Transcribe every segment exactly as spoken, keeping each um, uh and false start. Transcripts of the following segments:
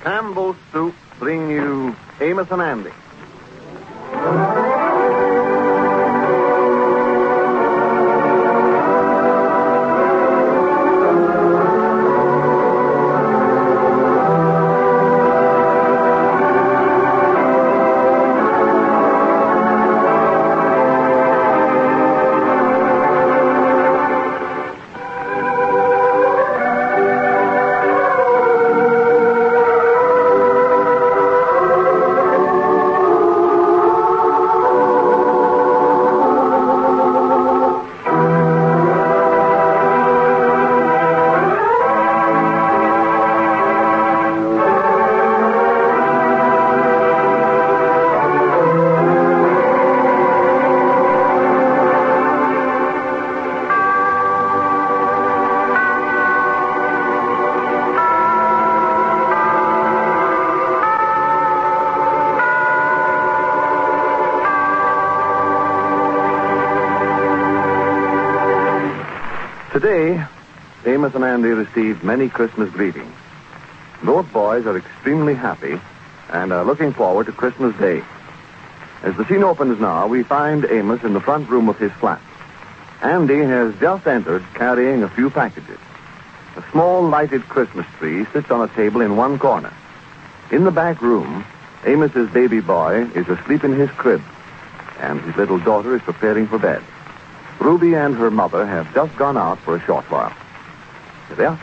Campbell's Soup bring you Amos and Andy. Today, Amos and Andy received many Christmas greetings. Both boys are extremely happy and are looking forward to Christmas Day. As the scene opens now, we find Amos in the front room of his flat. Andy has just entered carrying a few packages. A small lighted Christmas tree sits on a table in one corner. In the back room, Amos's baby boy is asleep in his crib, and his little daughter is preparing for bed. Ruby and her mother have just gone out for a short while. Here they are.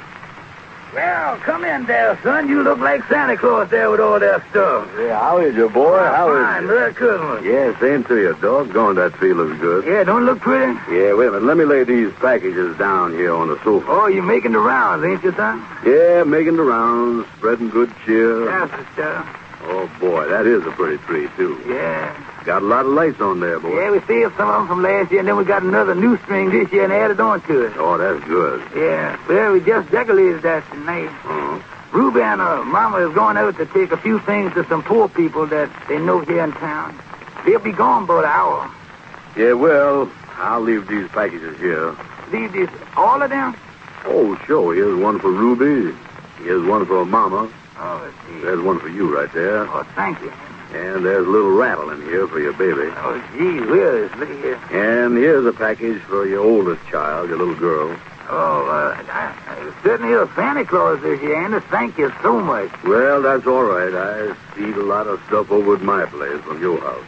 Well, come in there, son. You look like Santa Claus there with all that stuff. Yeah, how is you, boy? Oh, how fine. is you? Merry Christmas. Yeah, same to you. Doggone, that tree looks good. Yeah, don't it look pretty? Yeah, wait a minute. Let me lay these packages down here on the sofa. Oh, you're making the rounds, ain't you, son? Yeah, making the rounds, spreading good cheer. That's the stuff. Oh, boy, that is a pretty tree, too. Yeah. Got a lot of lights on there, boy. Yeah, we saved some of them from last year, and then we got another new string this year and added on to it. Oh, that's good. Yeah. Well, we just decorated that tonight. Uh-huh. Ruby and her mama is going out to take a few things to some poor people that they know here in town. They'll be gone about an hour. Yeah, well, I'll leave these packages here. Leave these, all of them? Oh, sure. Here's one for Ruby. Here's one for Mama. Oh, gee. There's one for you right there. Oh, thank you. And there's a little rattle in here for your baby. Oh, gee whiz, look at here. And here's a package for your oldest child, your little girl. Oh, uh, I, I certainly is Santa Claus this year, Andy. Thank you so much. Well, that's all right. I see a lot of stuff over at my place from your house.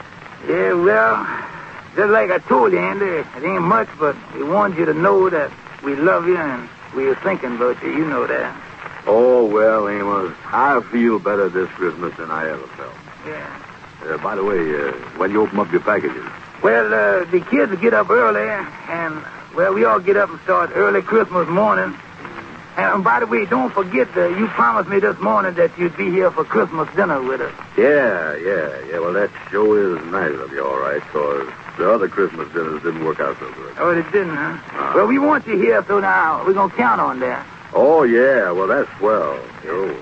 Yeah, well, just like I told you, Andy, it ain't much, but we wanted you to know that we love you and we are thinking about you. You know that. Oh, well, Amos, I feel better this Christmas than I ever felt. Yeah. Uh, by the way, uh, when you open up your packages? Well, uh, the kids get up early, and, well, we all get up and start early Christmas morning. And, by the way, don't forget that you promised me this morning that you'd be here for Christmas dinner with us. Yeah, yeah, yeah. Well, that sure is nice of you, all right, because the other Christmas dinners didn't work out so good. Oh, it didn't, huh? Uh-huh. Well, we want you here, so now we're going to count on that. Oh, yeah, well, that's swell. Sure.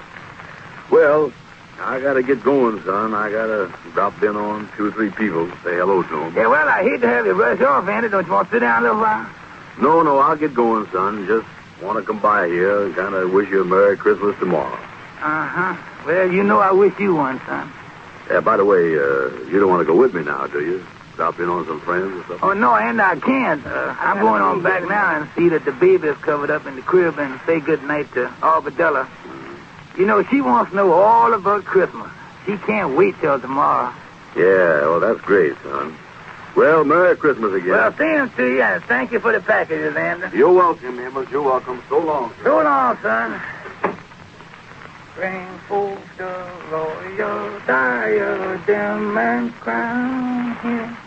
Well, I gotta get going, son. I gotta drop in on two or three people, say hello to them. Yeah, well, I hate to have you rush off, Andy. Don't you want to sit down a little while? No, no, I'll get going, son. Just want to come by here and kind of wish you a Merry Christmas tomorrow. Uh-huh. Well, you know I wish you one, son. Yeah, by the way, uh, you don't want to go with me now, do you? Drop in on some friends or something? Oh, no, Andy, I can't. Uh, I'm going on back now and see that the baby is covered up in the crib and say good night to Arbadella. You know, she wants to know all about Christmas. She can't wait till tomorrow. Yeah, well, that's great, son. Well, Merry Christmas again. Well, same to you, and thank you for the packages, Andy. You're welcome, Amos. You're welcome. So long. So long, son. Bring forth the royal diadem and crown him.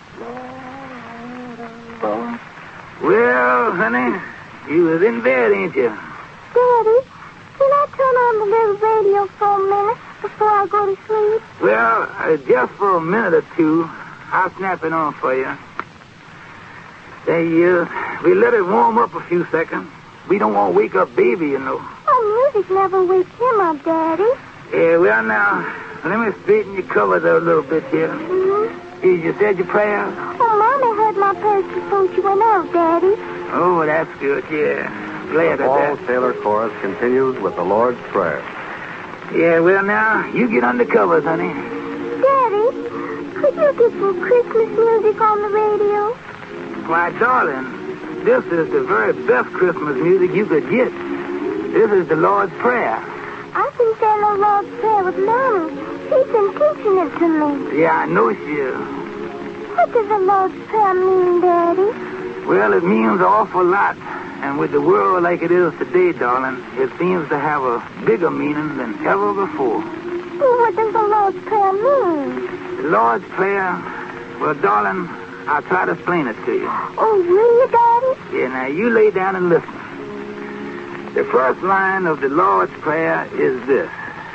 Lord, well, honey, you was in bed, ain't you? Daddy, can I turn on the little radio for a minute before I go to sleep? Well, uh, just for a minute or two, I'll snap it on for you. Say, uh, we let it warm up a few seconds. We don't want to wake up baby, you know. Oh, music never wakes him up, Daddy. Yeah, well, now, let me straighten your covers out a little bit here. Mm-hmm. You said your prayers? Oh, Mommy heard my prayers before she went out, Daddy. Oh, that's good, yeah. Glad The of Paul that. Taylor Chorus continues with the Lord's Prayer. Yeah, well, now, you get under covers, honey. Daddy, could you get some Christmas music on the radio? Why, darling, this is the very best Christmas music you could get. This is the Lord's Prayer. I've been saying the Lord's Prayer with Mommy. She's been teaching it to me. Yeah, I know she is. What does the Lord's Prayer mean, Daddy? Well, it means an awful lot. And with the world like it is today, darling, it seems to have a bigger meaning than ever before. Well, what does the Lord's Prayer mean? The Lord's Prayer, well, darling, I'll try to explain it to you. Oh, will you, Daddy? Yeah, now you lay down and listen. The first line of the Lord's Prayer is this.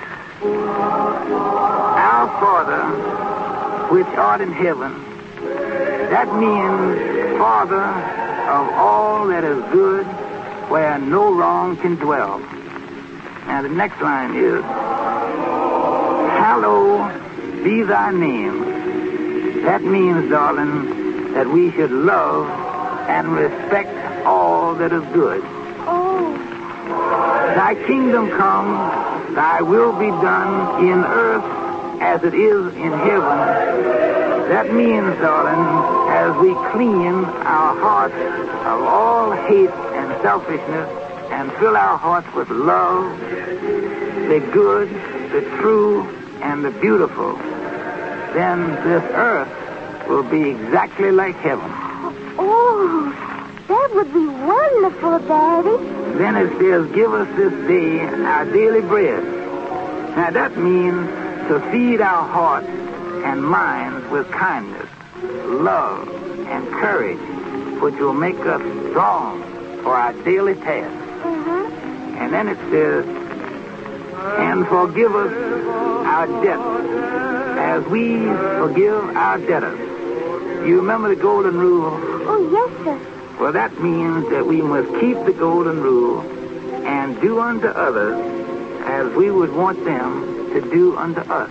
Our Father, which art in heaven. That means Father of all that is good, where no wrong can dwell. Now the next line is, Hallowed be thy name. That means, darling, that we should love and respect all that is good. Oh. Thy kingdom come, thy will be done in earth as it is in heaven. That means, darling, as we clean our hearts of all hate and selfishness and fill our hearts with love, the good, the true, and the beautiful, then this earth will be exactly like heaven. Oh, that would be wonderful, Daddy. Then it says, give us this day our daily bread. Now that means to feed our hearts and minds with kindness, love, and courage, which will make us strong for our daily task. Mm-hmm. And then it says, and forgive us our debts as we forgive our debtors. You remember the golden rule? Oh, yes, sir. Well, that means that we must keep the golden rule and do unto others as we would want them to do unto us.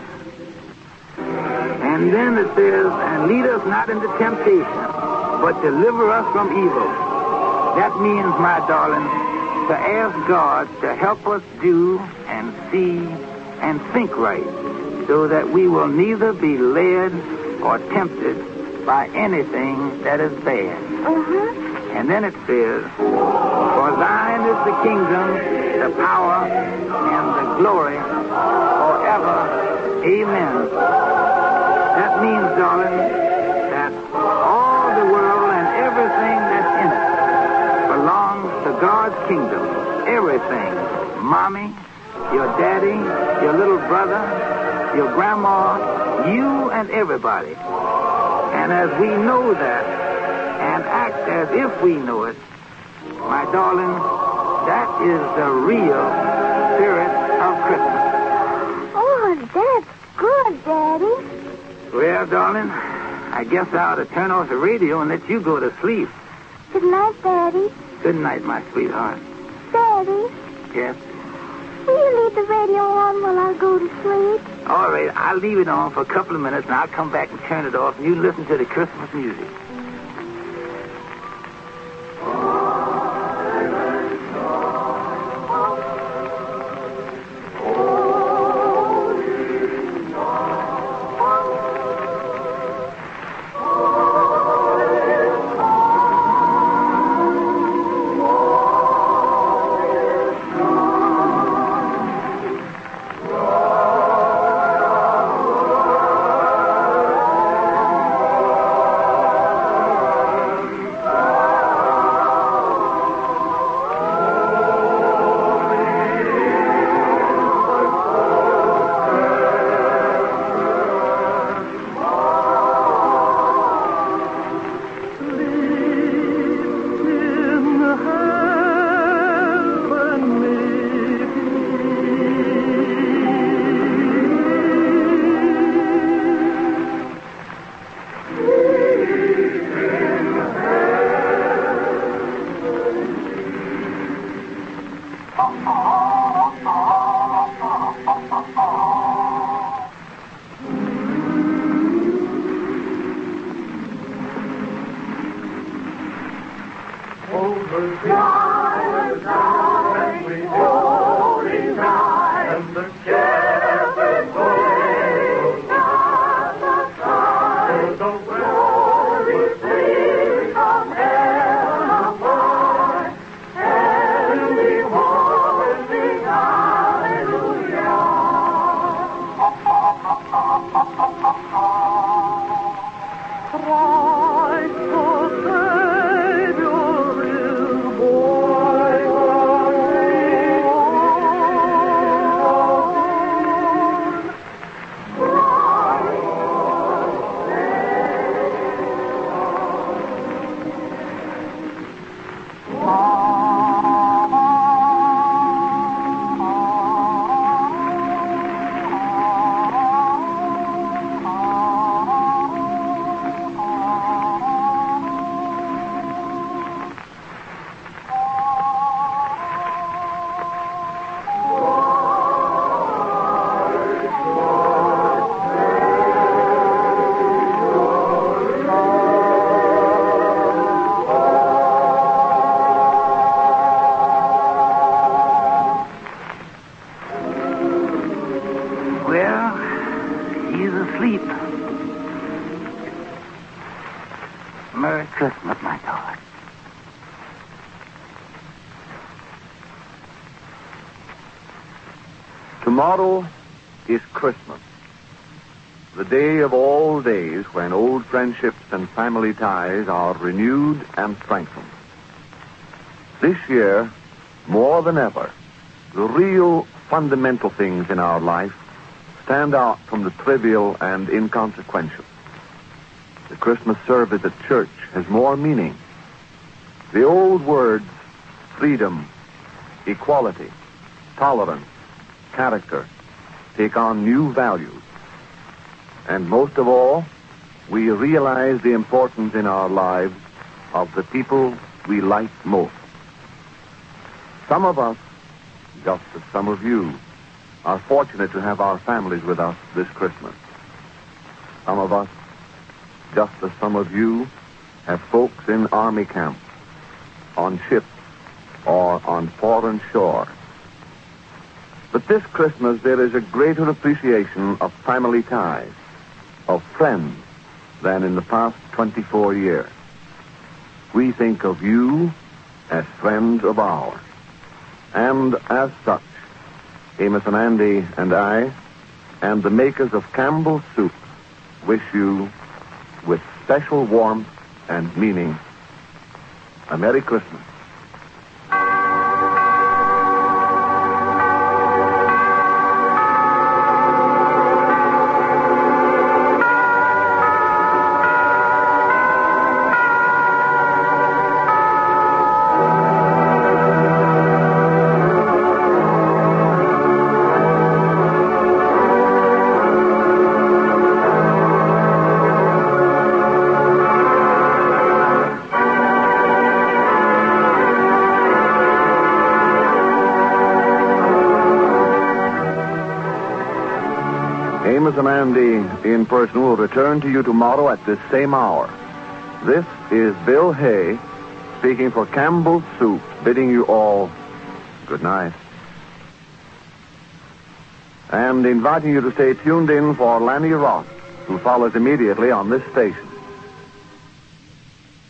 And then it says, and lead us not into temptation, but deliver us from evil. That means, my darling, to ask God to help us do and see and think right, so that we will neither be led or tempted by anything that is bad. Uh-huh. And then it says, for thine is the kingdom, the power, and the glory forever. Amen. That means, darling, that all the world and everything that's in it belongs to God's kingdom. Everything. Mommy, your daddy, your little brother, your grandma, you and everybody. And as we know that, and act as if we know it, my darling, that is the real spirit of Christmas. Oh, that's good, Daddy. Well, darling, I guess I ought to turn off the radio and let you go to sleep. Good night, Daddy. Good night, my sweetheart. Daddy, Yes? will you leave the radio on while I go to sleep? All right, I'll leave it on for a couple of minutes, and I'll come back and turn it off, and you listen to the Christmas music. Silent night, we holy night, and the sleep. Merry Christmas, my darling. Tomorrow is Christmas, the day of all days when old friendships and family ties are renewed and strengthened. This year, more than ever, the real fundamental things in our life stand out from the trivial and inconsequential. The Christmas service at church has more meaning. The old words, freedom, equality, tolerance, character, take on new values. And most of all, we realize the importance in our lives of the people we like most. Some of us, just as some of you, are fortunate to have our families with us this Christmas. Some of us, just as some of you, have folks in army camps, on ships, or on foreign shore. But this Christmas, there is a greater appreciation of family ties, of friends, than in the past twenty-four years. We think of you as friends of ours. And as such, Amos and Andy and I, and the makers of Campbell's Soup, wish you, with special warmth and meaning, a Merry Christmas. Amos and Andy in person will return to you tomorrow at this same hour. This is Bill Hay speaking for Campbell's Soup, bidding you all good night. And inviting you to stay tuned in for Lanny Ross, who follows immediately on this station.